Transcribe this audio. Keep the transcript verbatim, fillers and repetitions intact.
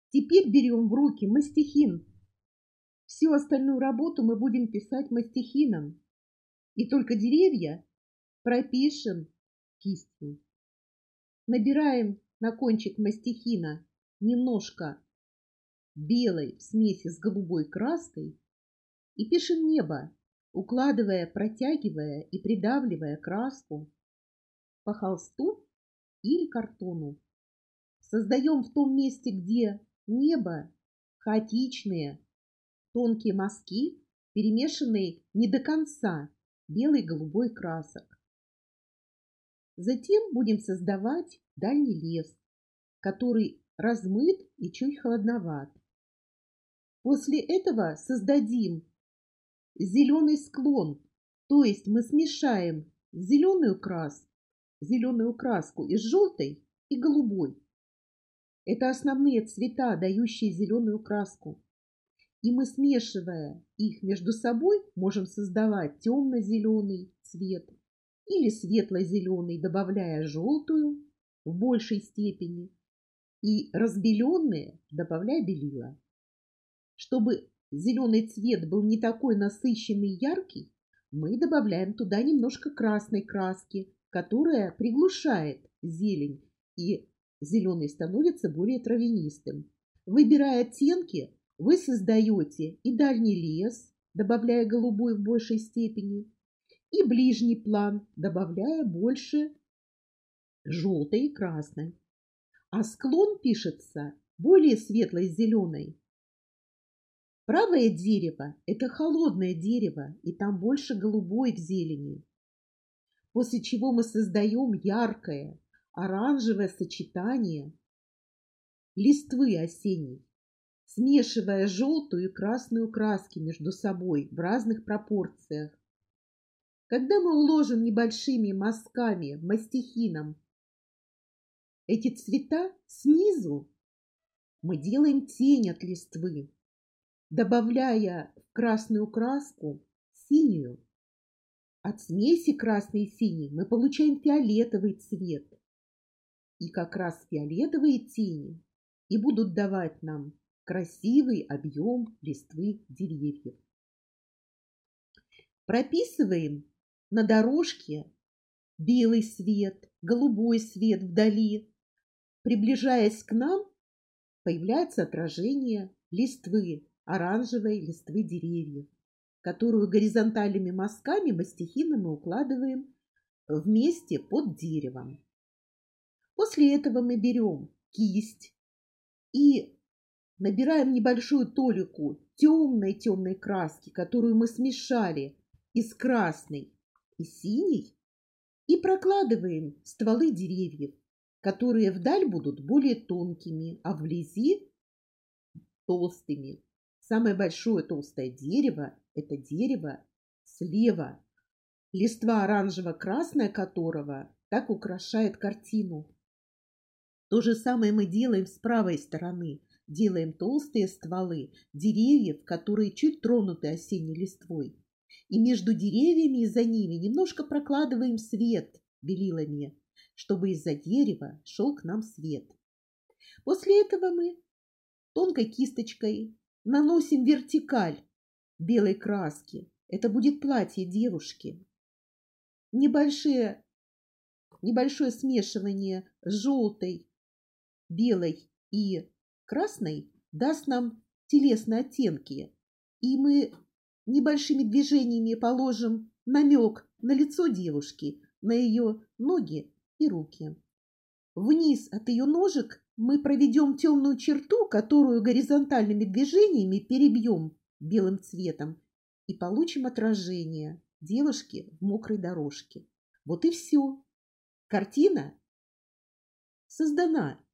Теперь берем в руки мастихин. Всю остальную работу мы будем писать мастихином. И только деревья пропишем кистью. Набираем на кончик мастихина немножко белой в смеси с голубой краской и пишем небо, укладывая, протягивая и придавливая краску по холсту или картону. Создаем в том месте, где небо, хаотичные тонкие мазки, перемешанные не до конца белой и голубой красок. Затем будем создавать дальний лес, который размыт и чуть холодноват. После этого создадим зеленый склон, то есть мы смешаем зеленую краску, зеленую краску из желтой и голубой. Это основные цвета, дающие зеленую краску. И мы, смешивая их между собой, можем создавать темно-зеленый цвет или светло-зеленый, добавляя желтую в большей степени, и разбеленные, добавляя белила. Чтобы зеленый цвет был не такой насыщенный и яркий, мы добавляем туда немножко красной краски, которая приглушает зелень, и зеленый становится более травянистым. Выбирая оттенки, вы создаете и дальний лес, добавляя голубой в большей степени, и ближний план, добавляя больше желтой и красной. А склон пишется более светлой зеленой. Правое дерево – это холодное дерево, и там больше голубой в зелени. После чего мы создаем яркое оранжевое сочетание листвы осенней, смешивая желтую и красную краски между собой в разных пропорциях. Когда мы уложим небольшими мазками мастихином эти цвета, снизу мы делаем тень от листвы, добавляя в красную краску синюю. От смеси красной и синей мы получаем фиолетовый цвет. И как раз фиолетовые тени и будут давать нам красивый объем листвы деревьев. Прописываем на дорожке белый свет, голубой свет вдали. Приближаясь к нам, появляется отражение листвы, оранжевой листвы деревьев, которую горизонтальными мазками мастихина мы укладываем вместе под деревом. После этого мы берем кисть и набираем небольшую толику темной-темной краски, которую мы смешали из красной и синей, и прокладываем стволы деревьев, которые вдаль будут более тонкими, а вблизи толстыми. Самое большое толстое дерево – это дерево слева, листва оранжево-красная которого так украшает картину. То же самое мы делаем с правой стороны. Делаем толстые стволы деревьев, которые чуть тронуты осенней листвой. И между деревьями и за ними немножко прокладываем свет белилами, чтобы из-за дерева шел к нам свет. После этого мы тонкой кисточкой наносим вертикаль белой краски. Это будет платье девушки. Небольшое, небольшое смешивание желтой, белой и красной даст нам телесные оттенки. И мы небольшими движениями положим намек на лицо девушки, на ее ноги и руки. Вниз от ее ножек мы проведем темную черту, которую горизонтальными движениями перебьем белым цветом и получим отражение девушки в мокрой дорожке. Вот и все. Картина создана.